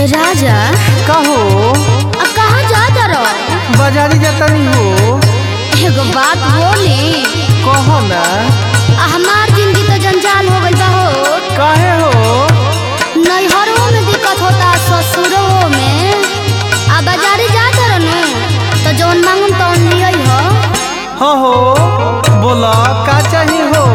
राजा कहो कहाँ जाता रहो? बाजारी जाता नहीं हो। एगो बात बोली। कहो ना। हमार जिंदगी तो जंजाल हो गई बा हो। काहे हो? नैहरों में दिक्कत होता, ससुरों में। आ बाजारी जाता रहनु तो जौन मांगम तौन लियई हो। हो बोला का चाहिए हो?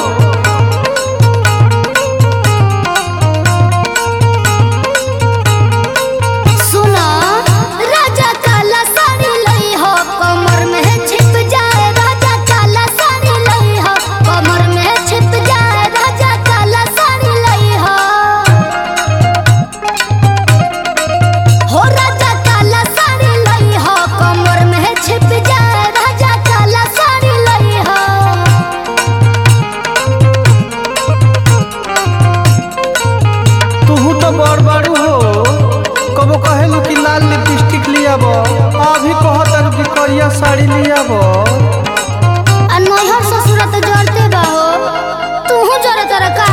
अभी कहतर कि करिया साड़ी लियाब। नैहर ससुर तो जरते बा हो। तूहू जरत रह का?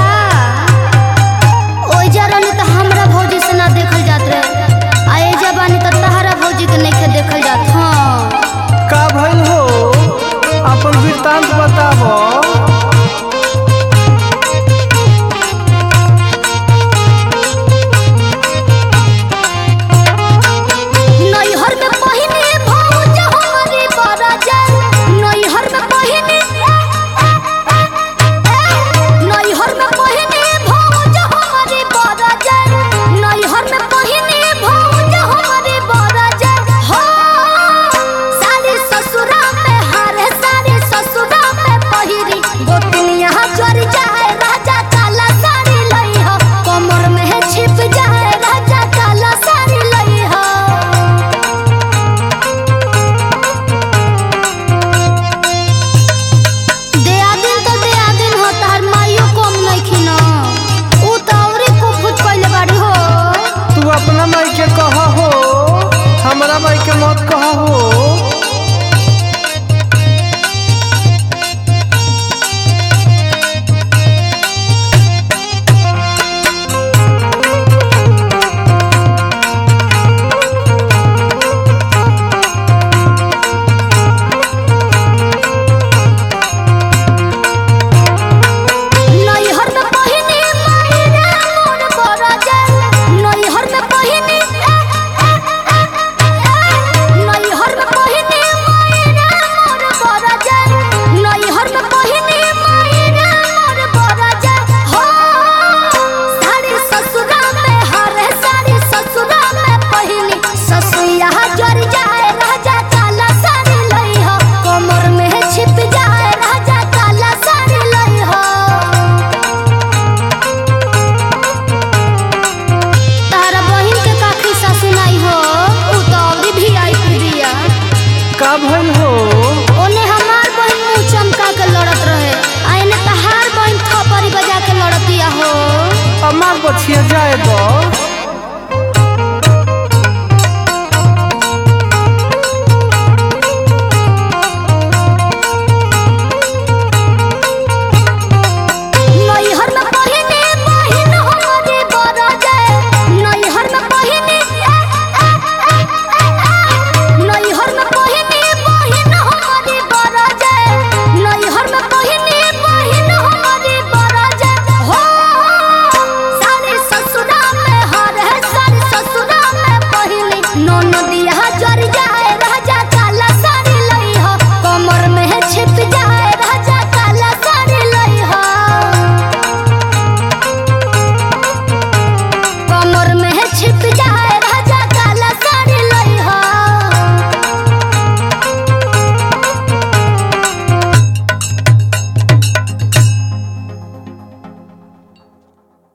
ओइ जरनी तो हमरा भौजी से ना देखल जात रहे। आ ए जबानी तो तहरा भौजी के नइखे देखल जात। हां का भइल हो? अपन वृत्तांत बताब। अपना माई के कहा हो, हमरा माई के मत कहा हो। का भइल हो? ओने हमार बहन मुंह चमका के लड़त रहे। आइने तहार बहन थपरी बजा के लड़तिया हो। हमार बछिया जाए दो।